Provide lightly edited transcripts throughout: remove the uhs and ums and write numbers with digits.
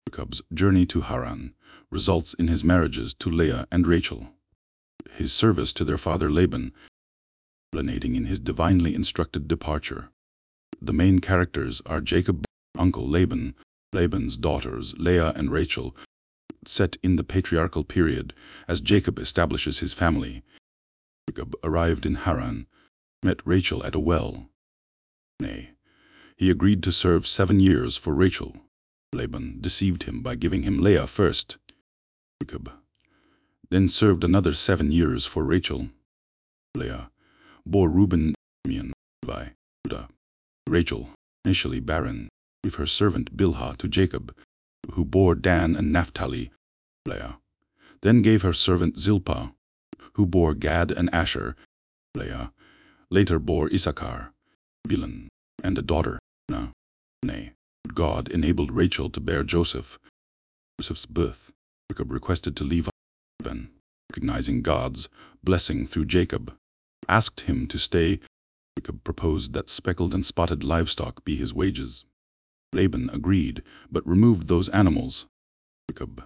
Jacob's journey to Haran results in his marriages to Leah and Rachel. His service to their father Laban, culminating in his divinely instructed departure. The main characters are Jacob's uncle Laban, Laban's daughters Leah and Rachel, set in the patriarchal period as Jacob establishes his family. Jacob arrived in Haran, met Rachel at a well. He agreed to serve 7 years for Rachel. Laban deceived him by giving him Leah first. Jacob then served another 7 years for Rachel. Leah bore Reuben, Simeon, Levi, Judah. Rachel, initially barren, gave her servant Bilhah to Jacob, who bore Dan and Naphtali. Leah then gave her servant Zilpah, who bore Gad and Asher. Leah later bore Issachar, Zebulun, and a daughter, Dinah. God enabled Rachel to bear Joseph. Joseph's birth, Jacob requested to leave Laban, recognizing God's blessing through Jacob, asked him to stay. Jacob proposed that speckled and spotted livestock be his wages. Laban agreed, but removed those animals. Jacob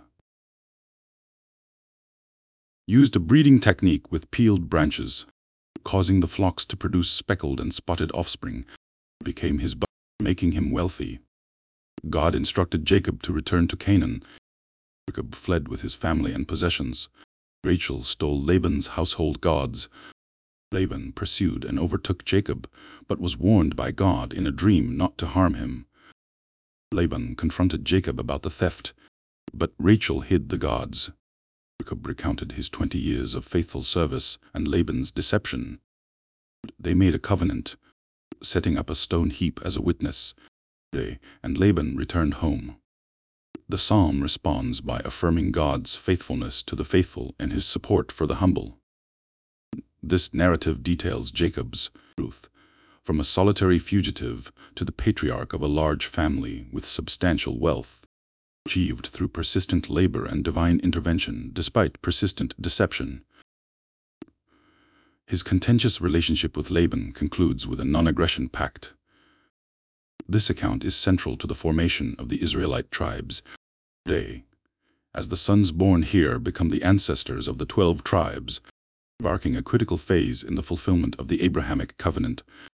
used a breeding technique with peeled branches, causing the flocks to produce speckled and spotted offspring. Became his butler, making him wealthy. God instructed Jacob to return to Canaan. Jacob fled with his family and possessions. Rachel stole Laban's household gods. Laban pursued and overtook Jacob, but was warned by God in a dream not to harm him. Laban confronted Jacob about the theft, but Rachel hid the gods. Jacob recounted his 20 years of faithful service and Laban's deception. They made a covenant, setting up a stone heap as a witness. And Laban returned home. The psalm responds by affirming God's faithfulness to the faithful and his support for the humble. This narrative details Jacob's growth, from a solitary fugitive to the patriarch of a large family with substantial wealth, achieved through persistent labor and divine intervention despite persistent deception. His contentious relationship with Laban concludes with a non-aggression pact. This account is central to the formation of the Israelite tribes today, as the sons born here become the ancestors of the 12 tribes, marking a critical phase in the fulfillment of the Abrahamic covenant.